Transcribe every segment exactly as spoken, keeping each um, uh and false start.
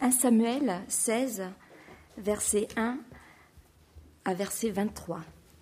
premier Samuel seize, verset un à verset vingt-trois.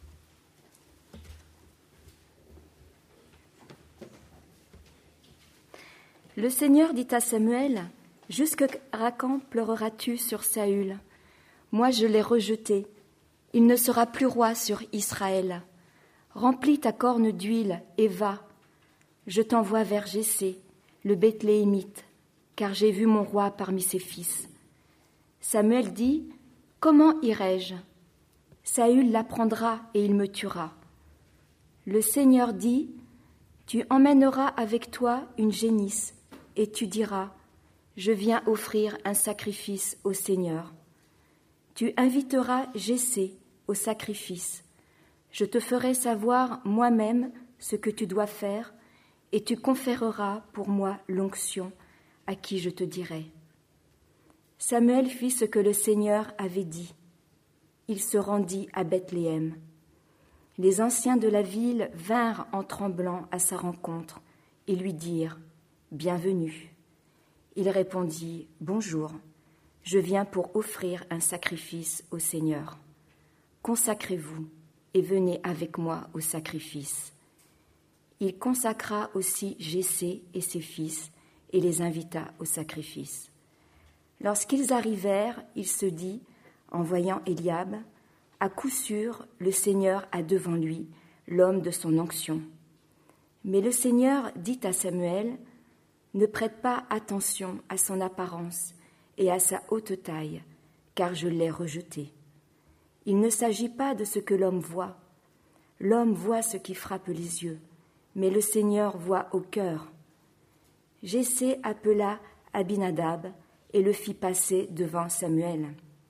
Le Seigneur dit à Samuel, « Jusqu'à quand pleureras-tu sur Saül ? Moi je l'ai rejeté, il ne sera plus roi sur Israël. Remplis ta corne d'huile et va. Je t'envoie vers Jessé, le Bethléemite, car j'ai vu mon roi parmi ses fils. » Samuel dit, « Comment irai-je ? Saül l'apprendra et il me tuera. » Le Seigneur dit, « Tu emmèneras avec toi une génisse, et tu diras, « Je viens offrir un sacrifice au Seigneur. » Tu inviteras Jessé au sacrifice. Je te ferai savoir moi-même ce que tu dois faire, et tu conféreras pour moi l'onction à qui je te dirai. » Samuel fit ce que le Seigneur avait dit. Il se rendit à Bethléem. Les anciens de la ville vinrent en tremblant à sa rencontre et lui dirent « Bienvenue ». Il répondit « Bonjour, je viens pour offrir un sacrifice au Seigneur. Consacrez-vous et venez avec moi au sacrifice. » Il consacra aussi Jessé et ses fils et les invita au sacrifice. Lorsqu'ils arrivèrent, il se dit, en voyant Éliab, « À coup sûr, le Seigneur a devant lui l'homme de son onction. » Mais le Seigneur dit à Samuel, « Ne prête pas attention à son apparence et à sa haute taille, car je l'ai rejeté. Il ne s'agit pas de ce que l'homme voit. L'homme voit ce qui frappe les yeux, mais le Seigneur voit au cœur. » Jessé appela Abinadab et le fit passer devant Samuel.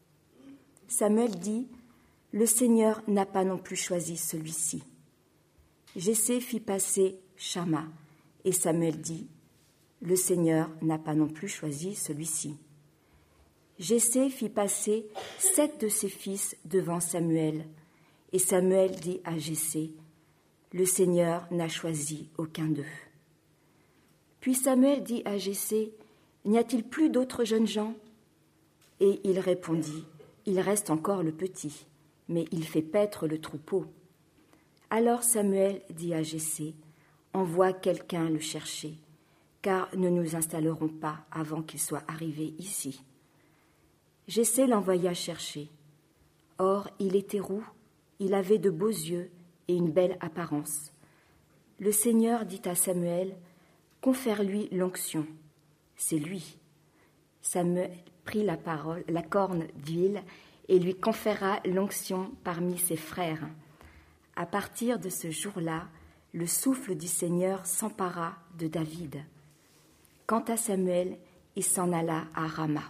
Samuel dit, « Le Seigneur n'a pas non plus choisi celui-ci. » Jessé fit passer Shamma, et Samuel dit, « Le Seigneur n'a pas non plus choisi celui-ci. » Jessé fit passer sept de ses fils devant Samuel, et Samuel dit à Jessé, « Le Seigneur n'a choisi aucun d'eux. » Puis Samuel dit à Jessé, « N'y a-t-il plus d'autres jeunes gens ?» Et il répondit, « Il reste encore le petit, mais il fait paître le troupeau. » Alors Samuel dit à Jessé, « Envoie quelqu'un le chercher, car nous ne nous installerons pas avant qu'il soit arrivé ici. » Jessé l'envoya chercher. Or, il était roux, il avait de beaux yeux et une belle apparence. Le Seigneur dit à Samuel, « Confère-lui l'onction. » C'est lui. Samuel prit la parole, la corne d'huile et lui conféra l'onction parmi ses frères. À partir de ce jour-là, le souffle du Seigneur s'empara de David. Quant à Samuel, il s'en alla à Rama.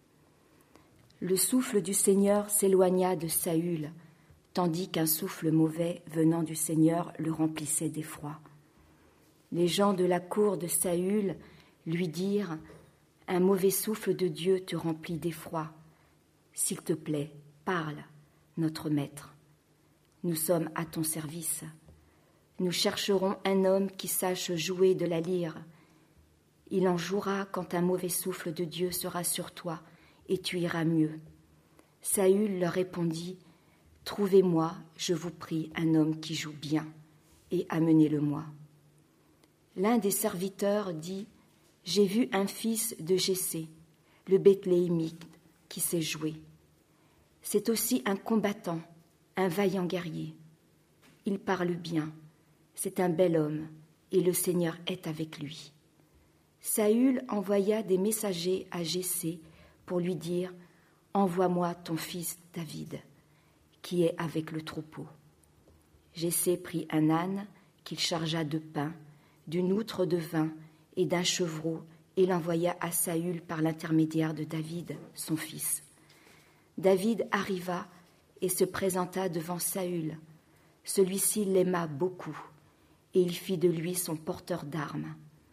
Le souffle du Seigneur s'éloigna de Saül, tandis qu'un souffle mauvais venant du Seigneur le remplissait d'effroi. Les gens de la cour de Saül lui dirent, « Un mauvais souffle de Dieu te remplit d'effroi. S'il te plaît, parle, notre maître. Nous sommes à ton service. Nous chercherons un homme qui sache jouer de la lyre. Il en jouera quand un mauvais souffle de Dieu sera sur toi, et tu iras mieux. » Saül leur répondit, « Trouvez-moi, je vous prie, un homme qui joue bien, et amenez-le-moi. » L'un des serviteurs dit, « J'ai vu un fils de Jessé, le Bethléemite, qui sait jouer. C'est aussi un combattant, un vaillant guerrier. Il parle bien, c'est un bel homme, et le Seigneur est avec lui. » Saül envoya des messagers à Jessé pour lui dire, « Envoie-moi ton fils David, qui est avec le troupeau. » Jessé prit un âne qu'il chargea de pain, d'une outre de vin et d'un chevreau, et l'envoya à Saül par l'intermédiaire de David, son fils. David arriva et se présenta devant Saül. Celui-ci l'aima beaucoup, et il fit de lui son porteur d'armes.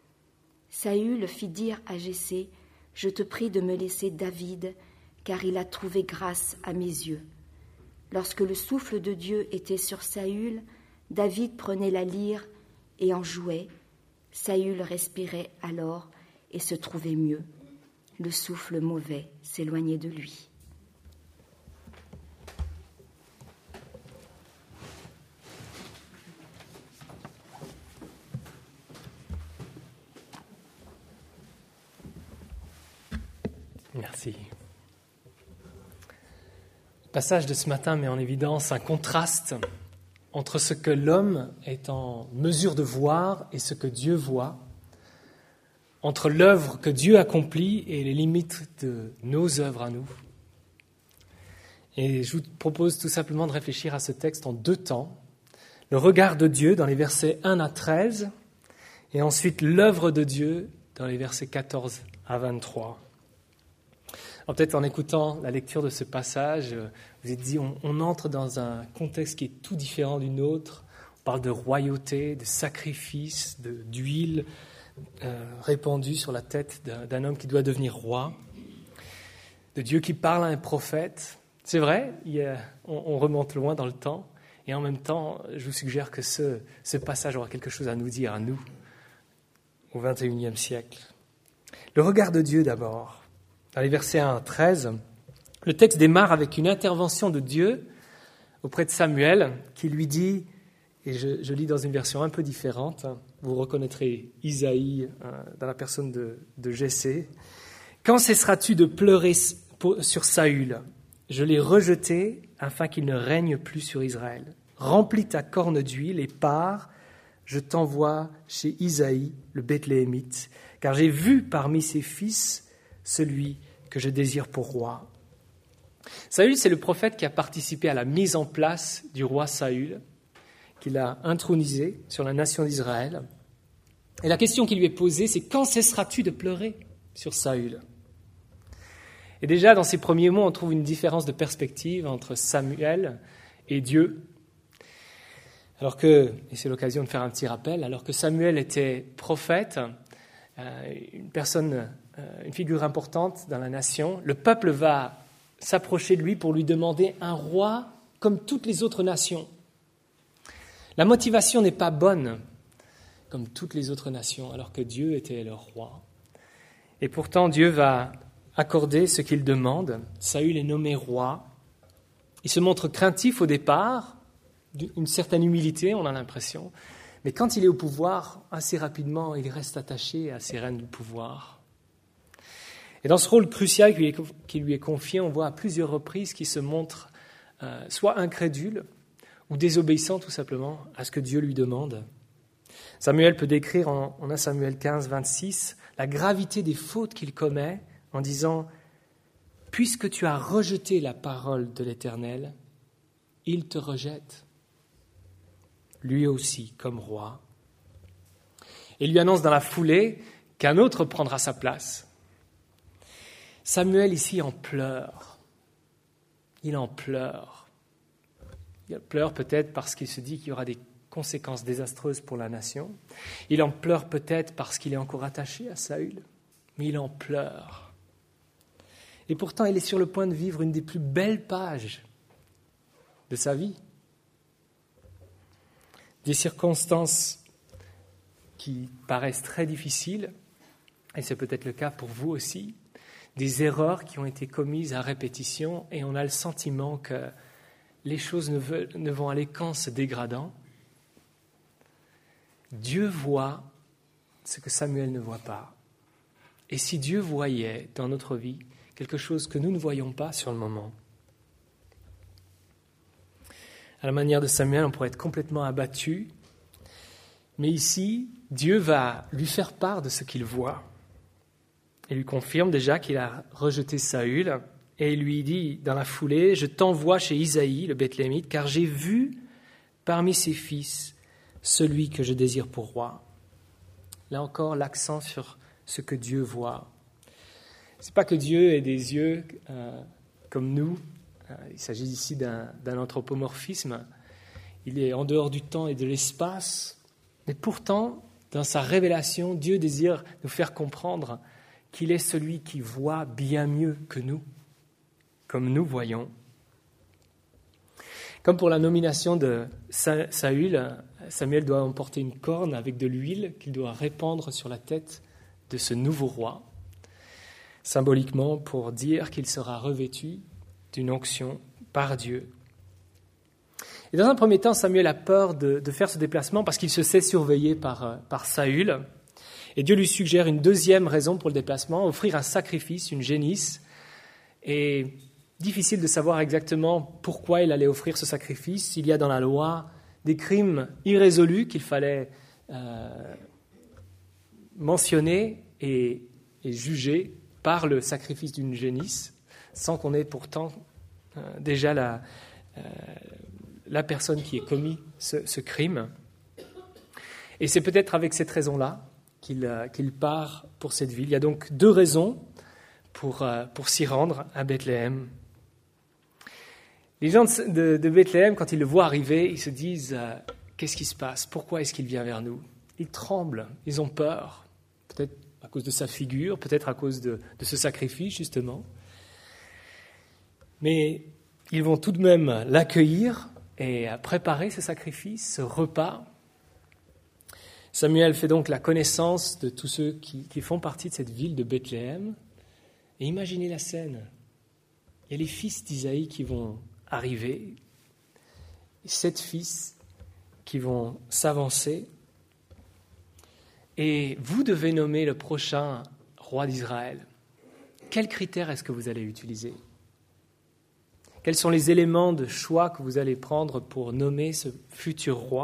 Saül fit dire à Jessé, « Je te prie de me laisser David, car il a trouvé grâce à mes yeux. » Lorsque le souffle de Dieu était sur Saül, David prenait la lyre et en jouait. Saül respirait alors et se trouvait mieux. le souffle mauvais s'éloignait de lui. Merci. Le passage de ce matin met en évidence un contraste entre ce que l'homme est en mesure de voir et ce que Dieu voit, entre l'œuvre que Dieu accomplit et les limites de nos œuvres à nous. Et je vous propose tout simplement de réfléchir à ce texte en deux temps. Le regard de Dieu dans les versets un à treize et ensuite l'œuvre de Dieu dans les versets quatorze à vingt-trois. Alors peut-être en écoutant la lecture de ce passage, vous vous êtes dit, on, on entre dans un contexte qui est tout différent du nôtre. On parle de royauté, de sacrifice, de, d'huile euh, répandue sur la tête d'un, d'un homme qui doit devenir roi, de Dieu qui parle à un prophète. C'est vrai, il y a, on, on remonte loin dans le temps, et en même temps, je vous suggère que ce, ce passage aura quelque chose à nous dire, à nous, au vingt et unième siècle. Le regard de Dieu d'abord. Dans les versets un à treize, le texte démarre avec une intervention de Dieu auprès de Samuel qui lui dit, et je, je lis dans une version un peu différente, vous reconnaîtrez Isaïe dans la personne de, de Jessé, « Quand cesseras-tu de pleurer sur Saül ? Je l'ai rejeté afin qu'il ne règne plus sur Israël. Remplis ta corne d'huile et pars, je t'envoie chez Isaïe, le Bethléemite, car j'ai vu parmi ses fils celui que je désire pour roi. » Saül, c'est le prophète qui a participé à la mise en place du roi Saül, qu'il a intronisé sur la nation d'Israël. Et la question qui lui est posée, c'est « Quand cesseras-tu de pleurer sur Saül ?» Et déjà, dans ces premiers mots, on trouve une différence de perspective entre Samuel et Dieu. Alors que, et c'est l'occasion de faire un petit rappel, alors que Samuel était prophète, euh, une personne, euh, une figure importante dans la nation, le peuple va s'approcher de lui pour lui demander un roi comme toutes les autres nations. La motivation n'est pas bonne comme toutes les autres nations, alors que Dieu était leur roi. Et pourtant, Dieu va accorder ce qu'il demande. Saül est nommé roi. Il se montre craintif au départ, d'une certaine humilité, on a l'impression. Mais quand il est au pouvoir, assez rapidement, il reste attaché à ses rênes du pouvoir. Et dans ce rôle crucial qui lui est, qui lui est confié, on voit à plusieurs reprises qu'il se montre euh, soit incrédule ou désobéissant tout simplement à ce que Dieu lui demande. Samuel peut décrire en, en un Samuel quinze, vingt-six la gravité des fautes qu'il commet en disant « Puisque tu as rejeté la parole de l'Éternel, il te rejette. » Lui aussi comme roi. Et lui annonce dans la foulée qu'un autre prendra sa place. Samuel ici en pleure. Il en pleure. Il pleure peut-être parce qu'il se dit qu'il y aura des conséquences désastreuses pour la nation. Il en pleure peut-être parce qu'il est encore attaché à Saül. Mais il en pleure. Et pourtant, il est sur le point de vivre une des plus belles pages de sa vie. Des circonstances qui paraissent très difficiles, et c'est peut-être le cas pour vous aussi, des erreurs qui ont été commises à répétition, et on a le sentiment que les choses ne, veulent, ne vont aller qu'en se dégradant. Dieu voit ce que Samuel ne voit pas. Et si Dieu voyait dans notre vie quelque chose que nous ne voyons pas sur le moment, à la manière de Samuel, on pourrait être complètement abattu. Mais ici, Dieu va lui faire part de ce qu'il voit. Il lui confirme déjà qu'il a rejeté Saül. Et il lui dit dans la foulée, « Je t'envoie chez Isaïe, le Bethléemite, car j'ai vu parmi ses fils celui que je désire pour roi. » Là encore, l'accent sur ce que Dieu voit. Ce n'est pas que Dieu ait des yeux euh, comme nous. Il s'agit ici d'un, d'un anthropomorphisme. Il est en dehors du temps et de l'espace. Mais pourtant, dans sa révélation, Dieu désire nous faire comprendre qu'il est celui qui voit bien mieux que nous, comme nous voyons. Comme pour la nomination de Saül, Samuel doit emporter une corne avec de l'huile qu'il doit répandre sur la tête de ce nouveau roi. symboliquement pour dire qu'il sera revêtu d'une onction par Dieu. Et dans un premier temps, Samuel a peur de, de faire ce déplacement parce qu'il se sait surveillé par, par Saül. Et Dieu lui suggère une deuxième raison pour le déplacement, offrir un sacrifice, une génisse. Et difficile de savoir exactement pourquoi il allait offrir ce sacrifice. Il y a dans la loi des crimes irrésolus qu'il fallait euh, mentionner et, et juger par le sacrifice d'une génisse, sans qu'on ait pourtant euh, déjà la, euh, la personne qui ait commis ce, ce crime. Et c'est peut-être avec cette raison-là qu'il, euh, qu'il part pour cette ville. Il y a donc deux raisons pour, euh, pour s'y rendre à Bethléem. Les gens de, de, de Bethléem, quand ils le voient arriver, ils se disent euh, « Qu'est-ce qui se passe ? Pourquoi est-ce qu'il vient vers nous ?» Ils tremblent, ils ont peur, peut-être à cause de sa figure, peut-être à cause de, de ce sacrifice, justement. Mais ils vont tout de même l'accueillir et préparer ce sacrifice, ce repas. Samuel fait donc la connaissance de tous ceux qui, qui font partie de cette ville de Bethléem. Et imaginez la scène. Il y a les fils d'Isaïe qui vont arriver, sept fils qui vont s'avancer. Et vous devez nommer le prochain roi d'Israël. Quels critères est-ce que vous allez utiliser ? Quels sont les éléments de choix que vous allez prendre pour nommer ce futur roi ?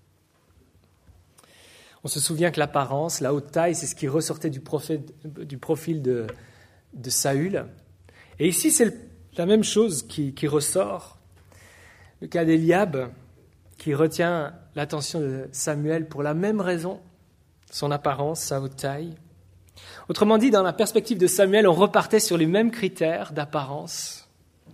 On se souvient que l'apparence, la haute taille, c'est ce qui ressortait du, prophète, du profil de, de Saül. Et ici, c'est la même chose qui, qui ressort. Le cas d'Éliab, qui retient l'attention de Samuel pour la même raison, son apparence, sa haute taille. Autrement dit, dans la perspective de Samuel, on repartait sur les mêmes critères d'apparence.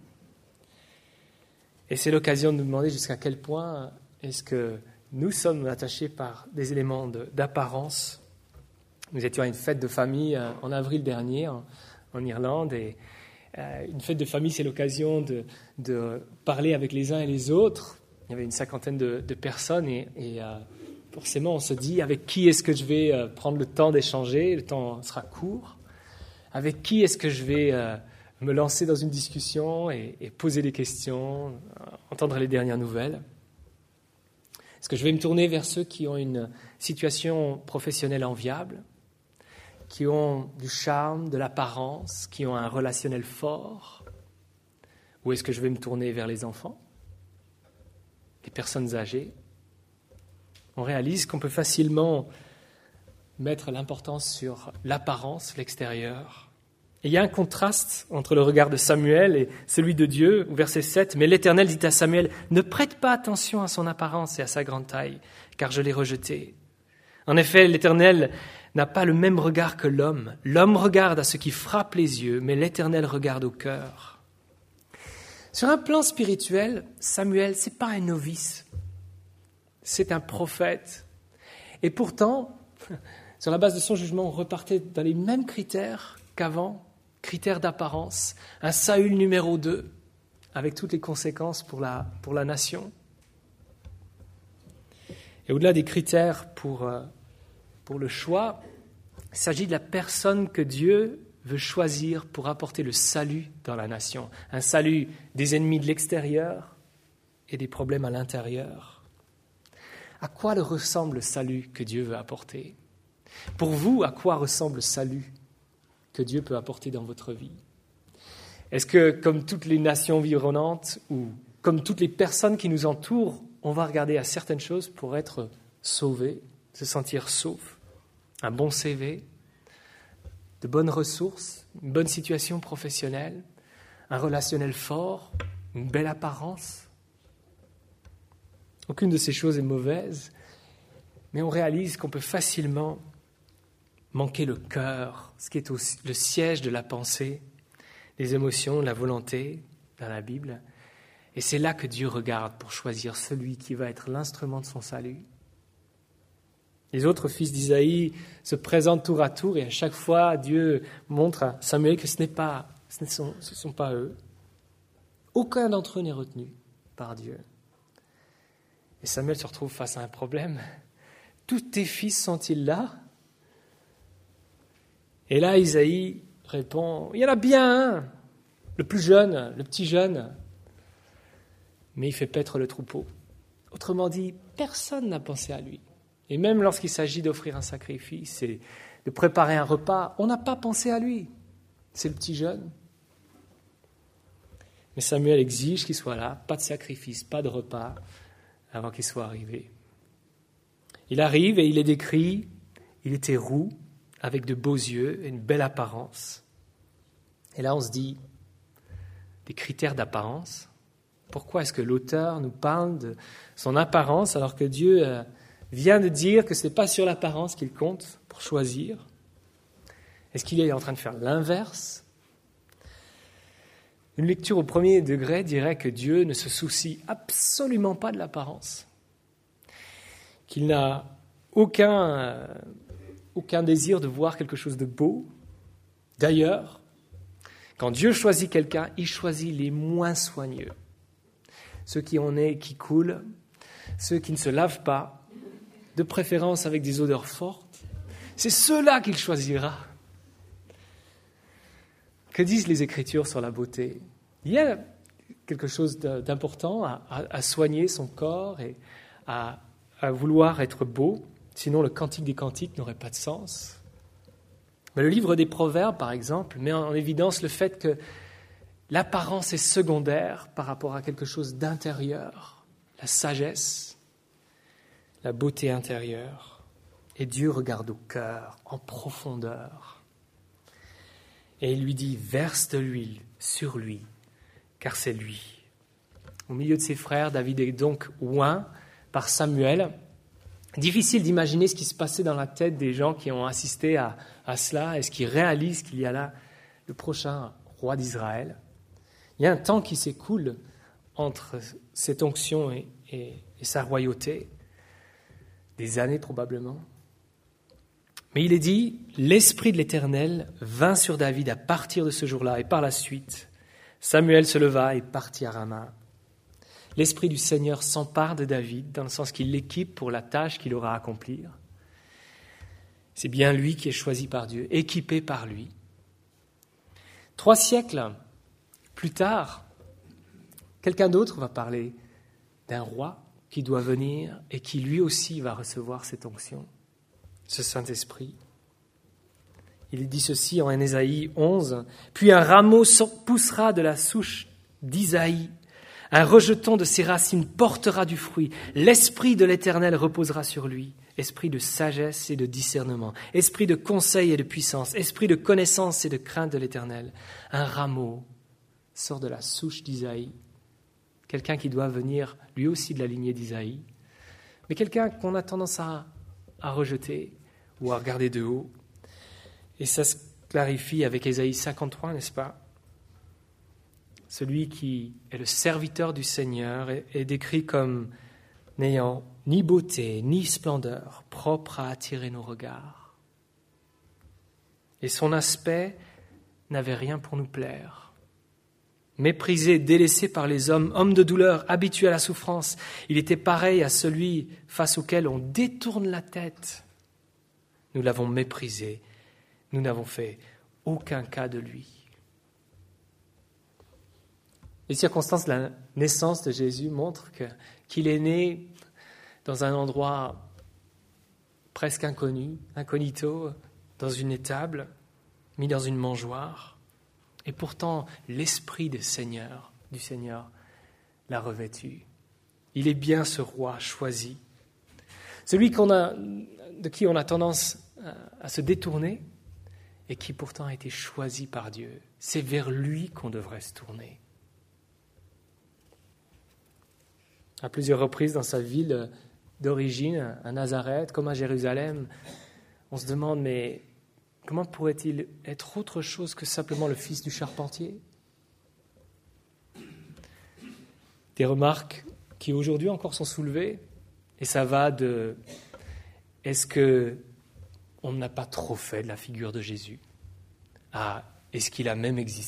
Et c'est l'occasion de nous demander jusqu'à quel point est-ce que nous sommes attachés par des éléments de, d'apparence. Nous étions à une fête de famille en avril dernier en, en Irlande et euh, une fête de famille, c'est l'occasion de, de parler avec les uns et les autres. Il y avait une cinquantaine de, de personnes et, et euh, forcément on se dit avec qui est-ce que je vais euh, prendre le temps d'échanger, le temps sera court. Avec qui est-ce que je vais euh, me lancer dans une discussion et, et poser des questions, entendre les dernières nouvelles. Est-ce que je vais me tourner vers ceux qui ont une situation professionnelle enviable, qui ont du charme, de l'apparence, qui ont un relationnel fort? Ou est-ce que je vais me tourner vers les enfants, les personnes âgées? On réalise qu'on peut facilement mettre l'importance sur l'apparence, l'extérieur. Et il y a un contraste entre le regard de Samuel et celui de Dieu, au verset sept. « Mais l'Éternel dit à Samuel, ne prête pas attention à son apparence et à sa grande taille, car je l'ai rejeté. En effet, l'Éternel n'a pas le même regard que l'homme. L'homme regarde à ce qui frappe les yeux, mais l'Éternel regarde au cœur. » Sur un plan spirituel, Samuel, ce n'est pas un novice, c'est un prophète. Et pourtant, sur la base de son jugement, on repartait dans les mêmes critères qu'avant. Critères d'apparence, un Saül numéro deux, avec toutes les conséquences pour la, pour la nation. Et au-delà des critères pour, pour le choix, il s'agit de la personne que Dieu veut choisir pour apporter le salut dans la nation. Un salut des ennemis de l'extérieur et des problèmes à l'intérieur. À quoi le ressemble le salut que Dieu veut apporter ? Pour vous, à quoi ressemble le salut que Dieu peut apporter dans votre vie? Est-ce que, comme toutes les nations environnantes ou comme toutes les personnes qui nous entourent, on va regarder à certaines choses pour être sauvé, se sentir sauf? Un bon C V, de bonnes ressources, une bonne situation professionnelle, un relationnel fort, une belle apparence? Aucune de ces choses est mauvaise, mais on réalise qu'on peut facilement manquer le cœur, ce qui est aussi le siège de la pensée, des émotions, de la volonté dans la Bible. Et c'est là que Dieu regarde pour choisir celui qui va être l'instrument de son salut. Les autres fils d'Isaïe se présentent tour à tour et à chaque fois, Dieu montre à Samuel que ce n'est pas, ce ne sont, ce sont pas eux. Aucun d'entre eux n'est retenu par Dieu. Et Samuel se retrouve face à un problème. Tous tes fils sont-ils là ? Et là, Isaïe répond, il y en a bien un, le plus jeune, le petit jeune, mais il fait paître le troupeau. Autrement dit, personne n'a pensé à lui. Et même lorsqu'il s'agit d'offrir un sacrifice et de préparer un repas, on n'a pas pensé à lui. C'est le petit jeune. Mais Samuel exige qu'il soit là, pas de sacrifice, pas de repas, avant qu'il soit arrivé. Il arrive et il est décrit, il était roux, avec de beaux yeux et une belle apparence. Et là on se dit, des critères d'apparence. Pourquoi est-ce que l'auteur nous parle de son apparence alors que Dieu vient de dire que ce n'est pas sur l'apparence qu'il compte pour choisir? Est-ce qu'il est en train de faire l'inverse? Une lecture au premier degré dirait que Dieu ne se soucie absolument pas de l'apparence, qu'il n'a aucun, euh, aucun désir de voir quelque chose de beau. D'ailleurs, quand Dieu choisit quelqu'un, il choisit les moins soigneux. Ceux qui ont nez qui coulent, ceux qui ne se lavent pas, de préférence avec des odeurs fortes. C'est ceux-là qu'il choisira. Que disent les Écritures sur la beauté? Il y a quelque chose d'important à, à, à soigner son corps et à, à vouloir être beau, sinon le Cantique des Cantiques n'aurait pas de sens. Mais le livre des Proverbes, par exemple, met en évidence le fait que l'apparence est secondaire par rapport à quelque chose d'intérieur, la sagesse, la beauté intérieure. Et Dieu regarde au cœur, en profondeur. Et il lui dit, verse de l'huile sur lui, car c'est lui. Au milieu de ses frères, David est donc oint par Samuel. Difficile d'imaginer ce qui se passait dans la tête des gens qui ont assisté à, à cela. Est-ce qu'ils réalisent qu'il y a là le prochain roi d'Israël? Il y a un temps qui s'écoule entre cette onction et, et, et sa royauté, des années probablement. Mais il est dit, l'Esprit de l'Éternel vint sur David à partir de ce jour-là, et par la suite, Samuel se leva et partit à Rama. L'Esprit du Seigneur s'empare de David, dans le sens qu'il l'équipe pour la tâche qu'il aura à accomplir. C'est bien lui qui est choisi par Dieu, équipé par lui. Trois siècles plus tard, quelqu'un d'autre va parler d'un roi qui doit venir et qui lui aussi va recevoir cette onction, ce Saint-Esprit. Il est dit ceci en Ésaïe onze, « Puis un rameau poussera de la souche d'Isaïe, un rejeton de ses racines portera du fruit. L'Esprit de l'Éternel reposera sur lui, esprit de sagesse et de discernement, esprit de conseil et de puissance, esprit de connaissance et de crainte de l'Éternel. Un rameau sort de la souche d'Isaïe, quelqu'un qui doit venir lui aussi de la lignée d'Isaïe, mais quelqu'un qu'on a tendance à, à rejeter ou à regarder de haut. Et ça se clarifie avec Ésaïe cinquante-trois, n'est-ce pas? Celui qui est le serviteur du Seigneur est, est décrit comme n'ayant ni beauté, ni splendeur, propre à attirer nos regards. Et son aspect n'avait rien pour nous plaire. Méprisé, délaissé par les hommes, homme de douleur, habitué à la souffrance, il était pareil à celui face auquel on détourne la tête. Nous l'avons méprisé, nous n'avons fait aucun cas de lui. Les circonstances de la naissance de Jésus montrent que, qu'il est né dans un endroit presque inconnu, incognito, dans une étable, mis dans une mangeoire. Et pourtant, l'Esprit du Seigneur, du Seigneur l'a revêtu. Il est bien ce roi choisi. Celui qu'on a, de qui on a tendance à, à se détourner et qui pourtant a été choisi par Dieu. C'est vers lui qu'on devrait se tourner. À plusieurs reprises dans sa ville d'origine, à Nazareth, comme à Jérusalem, on se demande, mais comment pourrait-il être autre chose que simplement le fils du charpentier? Des remarques qui aujourd'hui encore sont soulevées, et ça va de « est-ce qu'on n'a pas trop fait de la figure de Jésus ?» à « est-ce qu'il a même existé ?»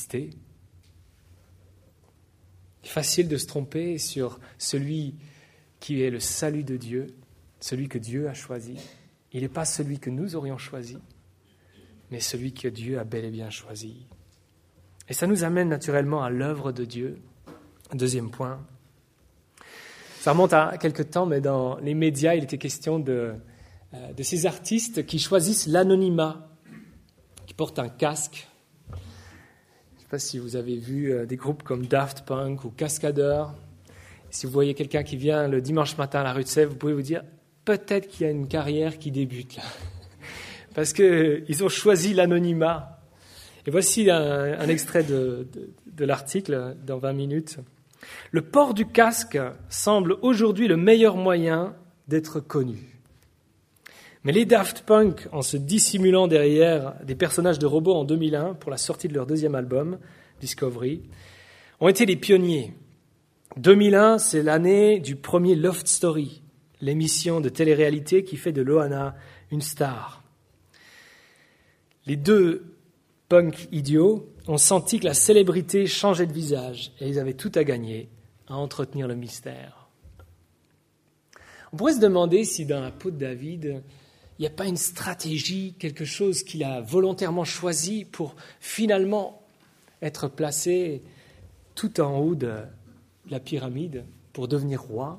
Il est facile de se tromper sur celui qui est le salut de Dieu, celui que Dieu a choisi. Il n'est pas celui que nous aurions choisi. mais celui que Dieu a bel et bien choisi. Et ça nous amène naturellement à l'œuvre de Dieu. Deuxième point. Ça remonte à quelque temps, mais dans les médias, il était question de, euh, de ces artistes qui choisissent l'anonymat, qui portent un casque. Je ne sais pas si vous avez vu euh, des groupes comme Daft Punk ou Cascadeur. Si vous voyez quelqu'un qui vient le dimanche matin à la rue de Sèvres, vous pouvez vous dire peut-être qu'il y a une carrière qui débute là. Parce qu'ils ont choisi l'anonymat. Et voici un, un extrait de, de, de l'article dans vingt minutes. Le port du casque semble aujourd'hui le meilleur moyen d'être connu. Mais les Daft Punk, en se dissimulant derrière des personnages de robots en deux mille un pour la sortie de leur deuxième album, Discovery, ont été les pionniers. deux mille un, c'est l'année du premier Loft Story, l'émission de télé-réalité qui fait de Loana une star. Les deux punk idiots ont senti que la célébrité changeait de visage et ils avaient tout à gagner à entretenir le mystère. On pourrait se demander si dans la peau de David, il n'y a pas une stratégie, quelque chose qu'il a volontairement choisi pour finalement être placé tout en haut de la pyramide pour devenir roi.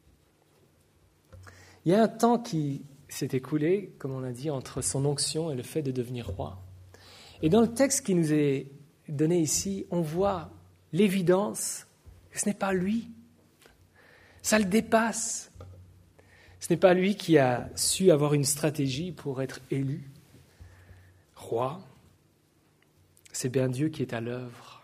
Il y a un temps qui s'est écoulé, comme on a dit, entre son onction et le fait de devenir roi. Et dans le texte qui nous est donné ici, on voit l'évidence que ce n'est pas lui. Ça le dépasse. Ce n'est pas lui qui a su avoir une stratégie pour être élu roi. C'est bien Dieu qui est à l'œuvre.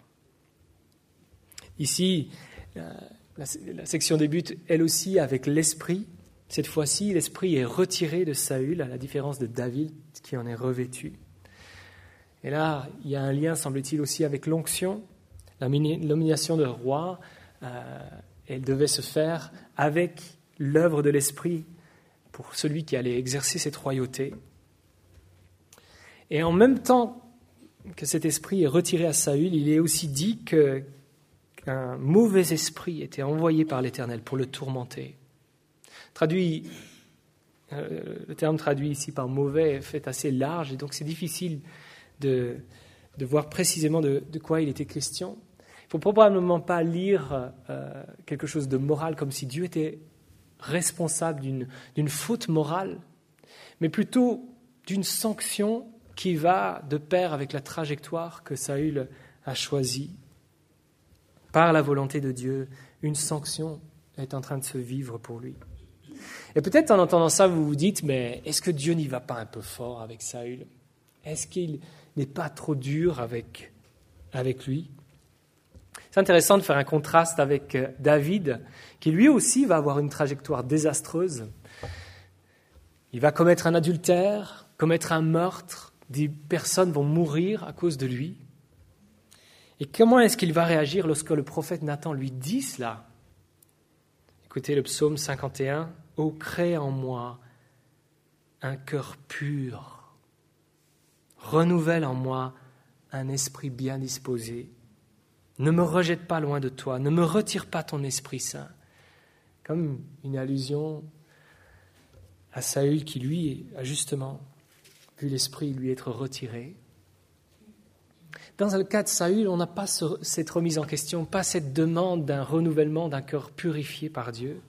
Ici, la, la, la section débute elle aussi avec l'esprit. Cette fois-ci, l'esprit est retiré de Saül, à la différence de David qui en est revêtu. Et là, il y a un lien, semble-t-il, aussi avec l'onction. La nomination de roi, euh, elle devait se faire avec l'œuvre de l'Esprit pour celui qui allait exercer cette royauté. Et en même temps que cet esprit est retiré à Saül, il est aussi dit que, qu'un mauvais esprit était envoyé par l'Éternel pour le tourmenter. Traduit, euh, le terme traduit ici par mauvais est fait assez large, et donc c'est difficile De, de voir précisément de, de quoi il était question. Il ne faut probablement pas lire euh, quelque chose de moral comme si Dieu était responsable d'une, d'une faute morale, mais plutôt d'une sanction qui va de pair avec la trajectoire que Saül a choisie. Par la volonté de Dieu, une sanction est en train de se vivre pour lui. Et peut-être en entendant ça, vous vous dites, mais est-ce que Dieu n'y va pas un peu fort avec Saül ? Est-ce qu'il n'est pas trop dur avec, avec lui ? C'est intéressant de faire un contraste avec David, qui lui aussi va avoir une trajectoire désastreuse. Il va commettre un adultère, commettre un meurtre, des personnes vont mourir à cause de lui. Et comment est-ce qu'il va réagir lorsque le prophète Nathan lui dit cela ? Écoutez le psaume cinquante et un. « Ô crée en moi un cœur pur. Renouvelle en moi un esprit bien disposé. Ne me rejette pas loin de toi, ne me retire pas ton Esprit Saint. » Comme une allusion à Saül qui, lui, a justement vu l'Esprit lui être retiré. Dans le cas de Saül, on n'a pas ce, cette remise en question, pas cette demande d'un renouvellement d'un cœur purifié par Dieu.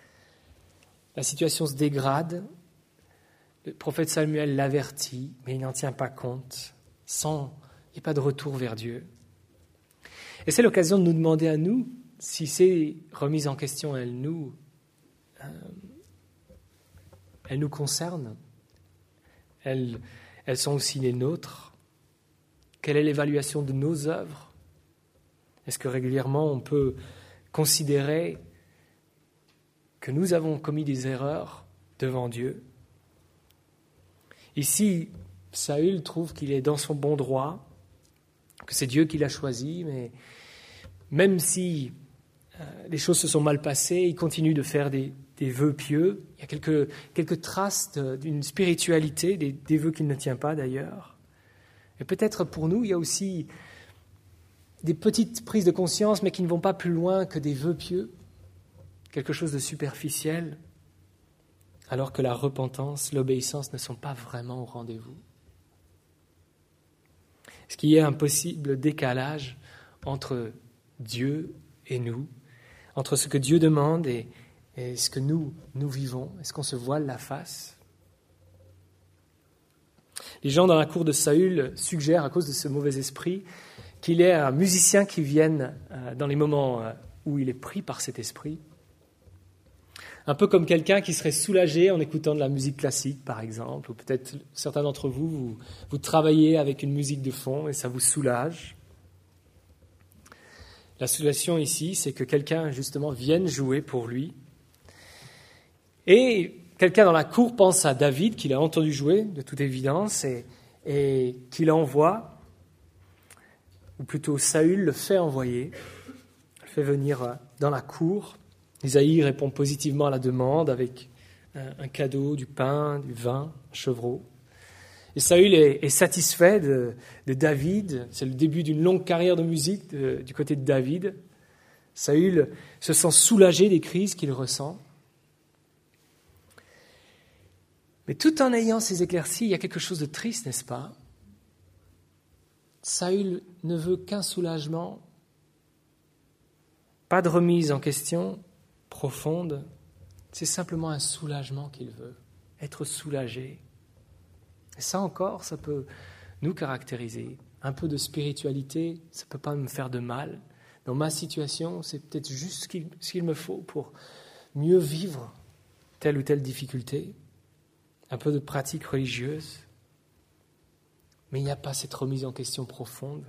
La situation se dégrade. Le prophète Samuel l'avertit, mais il n'en tient pas compte. Sans, il n'y a pas de retour vers Dieu. Et c'est l'occasion de nous demander à nous si ces remises en question, elles nous, euh, elles nous concernent. Elles, elles sont aussi les nôtres. Quelle est l'évaluation de nos œuvres ? Est-ce que régulièrement on peut considérer que nous avons commis des erreurs devant Dieu ? Ici, Saül trouve qu'il est dans son bon droit, que c'est Dieu qui l'a choisi, mais même si euh, les choses se sont mal passées, il continue de faire des, des vœux pieux. Il y a quelques, quelques traces de, d'une spiritualité, des, des vœux qu'il ne tient pas d'ailleurs. Et peut-être pour nous, il y a aussi des petites prises de conscience, mais qui ne vont pas plus loin que des vœux pieux, quelque chose de superficiel, alors que la repentance, l'obéissance ne sont pas vraiment au rendez-vous. Est-ce qu'il y a un possible décalage entre Dieu et nous, entre ce que Dieu demande et, et ce que nous, nous vivons? Est-ce qu'on se voile la face? Les gens dans la cour de Saül suggèrent, à cause de ce mauvais esprit, qu'il y ait un musicien qui vienne dans les moments où il est pris par cet esprit. Un peu comme quelqu'un qui serait soulagé en écoutant de la musique classique, par exemple, ou peut-être certains d'entre vous, vous, vous travaillez avec une musique de fond et ça vous soulage. La solution ici, c'est que quelqu'un, justement, vienne jouer pour lui. Et quelqu'un dans la cour pense à David, qu'il a entendu jouer, de toute évidence, et, et qu'il envoie, ou plutôt Saül le fait envoyer, le fait venir dans la cour. Isaïe répond positivement à la demande avec un, un cadeau, du pain, du vin, un chevreau. Et Saül est, est satisfait de, de David. C'est le début d'une longue carrière de musique de, du côté de David. Saül se sent soulagé des crises qu'il ressent. Mais tout en ayant ces éclaircies, il y a quelque chose de triste, n'est-ce pas? Saül ne veut qu'un soulagement, pas de remise en question profonde. C'est simplement un soulagement qu'il veut, être soulagé. Et ça encore, ça peut nous caractériser. Un peu de spiritualité, ça ne peut pas me faire de mal. Dans ma situation, c'est peut-être juste ce qu'il, ce qu'il me faut pour mieux vivre telle ou telle difficulté. Un peu de pratique religieuse. Mais il n'y a pas cette remise en question profonde.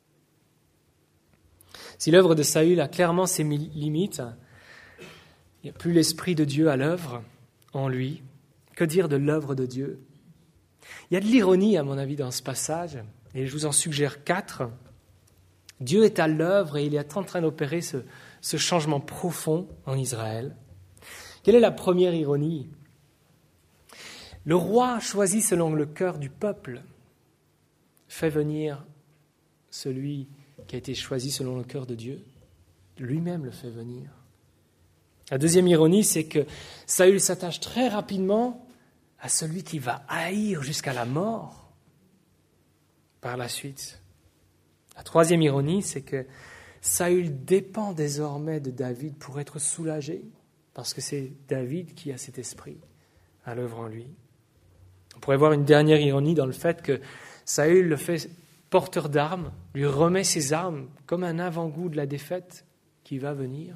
Si l'œuvre de Saül a clairement ses limites, il n'y a plus l'Esprit de Dieu à l'œuvre en lui. Que dire de l'œuvre de Dieu? Il y a de l'ironie, à mon avis, dans ce passage, et je vous en suggère quatre. Dieu est à l'œuvre et il est en train d'opérer ce, ce changement profond en Israël. Quelle est la première ironie? Le roi choisi selon le cœur du peuple fait venir celui qui a été choisi selon le cœur de Dieu. Lui-même le fait venir. La deuxième ironie, c'est que Saül s'attache très rapidement à celui qui va haïr jusqu'à la mort par la suite. La troisième ironie, c'est que Saül dépend désormais de David pour être soulagé, parce que c'est David qui a cet esprit à l'œuvre en lui. On pourrait voir une dernière ironie dans le fait que Saül le fait porteur d'armes, lui remet ses armes comme un avant-goût de la défaite qui va venir.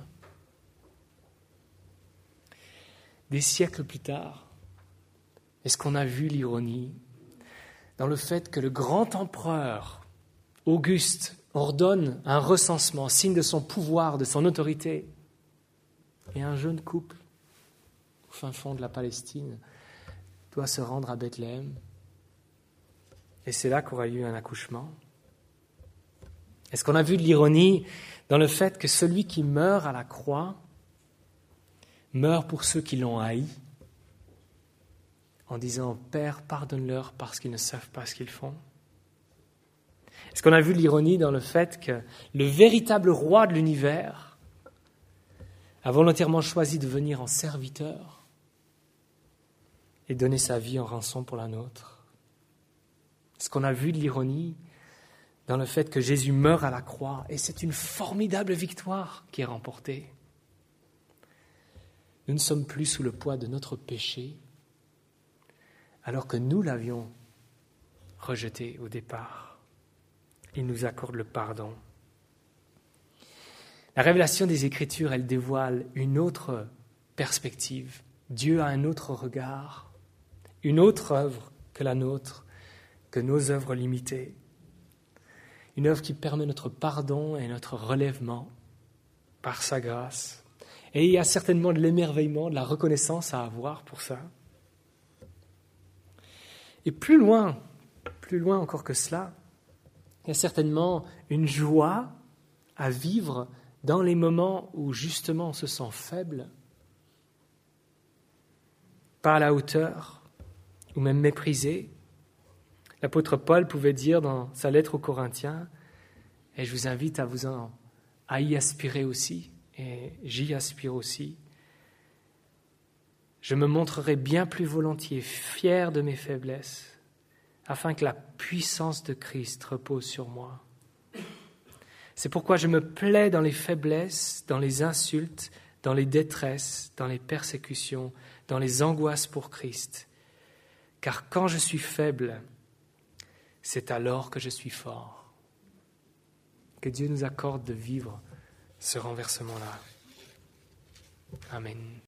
Des siècles plus tard, est-ce qu'on a vu l'ironie dans le fait que le grand empereur Auguste ordonne un recensement, signe de son pouvoir, de son autorité, et un jeune couple au fin fond de la Palestine doit se rendre à Bethléem, et c'est là qu'aura lieu un accouchement? Est-ce qu'on a vu de l'ironie dans le fait que celui qui meurt à la croix meurt pour ceux qui l'ont haï, en disant « Père, pardonne-leur parce qu'ils ne savent pas ce qu'ils font ». Est-ce qu'on a vu l'ironie dans le fait que le véritable roi de l'univers a volontairement choisi de venir en serviteur et donner sa vie en rançon pour la nôtre? Est-ce qu'on a vu de l'ironie dans le fait que Jésus meurt à la croix et c'est une formidable victoire qui est remportée? Nous ne sommes plus sous le poids de notre péché, alors que nous l'avions rejeté au départ. Il nous accorde le pardon. La révélation des Écritures, elle dévoile une autre perspective. Dieu a un autre regard, une autre œuvre que la nôtre, que nos œuvres limitées. Une œuvre qui permet notre pardon et notre relèvement par sa grâce. Et il y a certainement de l'émerveillement, de la reconnaissance à avoir pour ça. Et plus loin, plus loin encore que cela, il y a certainement une joie à vivre dans les moments où justement on se sent faible, pas à la hauteur, ou même méprisé. L'apôtre Paul pouvait dire dans sa lettre aux Corinthiens, et je vous invite à, vous en, à y aspirer aussi, et j'y aspire aussi. Je me montrerai bien plus volontiers fier de mes faiblesses, afin que la puissance de Christ repose sur moi. C'est pourquoi je me plais dans les faiblesses, dans les insultes, dans les détresses, dans les persécutions, dans les angoisses pour Christ. Car quand je suis faible, c'est alors que je suis fort. Que Dieu nous accorde de vivre ce renversement-là. Amen.